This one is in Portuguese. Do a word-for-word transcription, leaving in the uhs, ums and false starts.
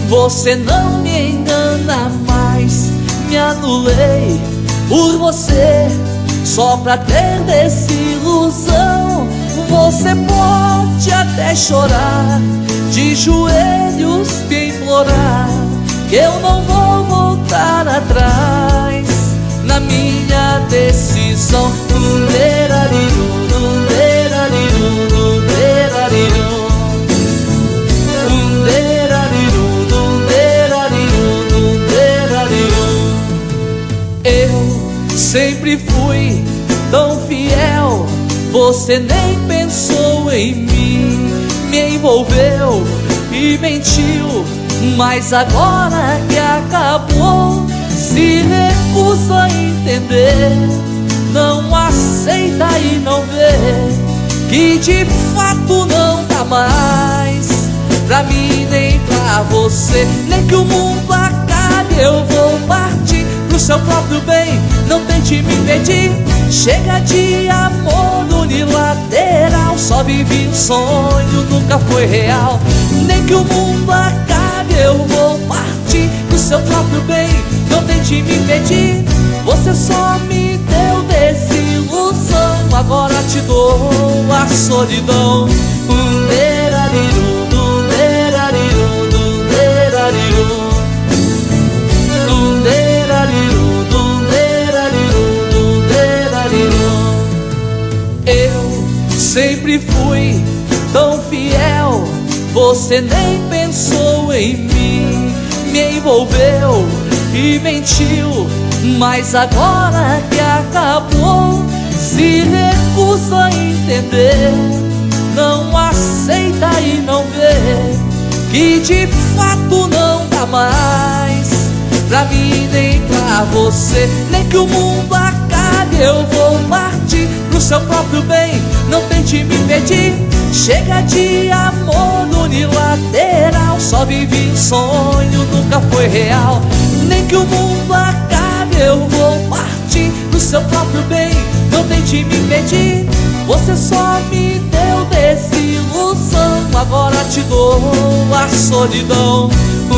Você não me engana mais. Me anulei por você, só pra ter desilusão. Você pode até chorar, de joelhos me implorar, que eu não vou voltar atrás na minha decisão. Lunderariru, lunderariru, lunderariru, lunderariru, lunderariru, lunderariru. Eu sempre fui tão fiel, você nem pensou em mim. Me envolveu e mentiu, mas agora que acabou, se recusa a entender, não aceita e não vê que de fato não dá mais pra mim nem pra você. Nem que o mundo acabe, eu vou partir pro seu próprio bem. Não tente me impedir, chega de amor unilateral. Só vivi um sonho, nunca foi real. Nem que o mundo acabe, eu vou partir pro seu próprio bem. Não tente me impedir, você só me deu desilusão. Agora te dou a solidão. Lunderariru, lunderariru, lunderariru, lunderariru, lunderariru, lunderariru. Eu sempre fui tão fiel, você nem pensou em mim. Me envolveu e mentiu, mas agora que acabou, se recusa a entender, não aceita e não vê que de fato não dá mais pra mim nem pra você. Nem que o mundo acabe, eu vou partir pro seu próprio bem. Não tente me impedir, chega de amor unilateral. Só vivi um sonho, nunca foi real. Nem que o mundo acabe, eu vou partir pro seu próprio bem. Não tente me impedir, você só me deu desilusão. Agora te dou a solidão.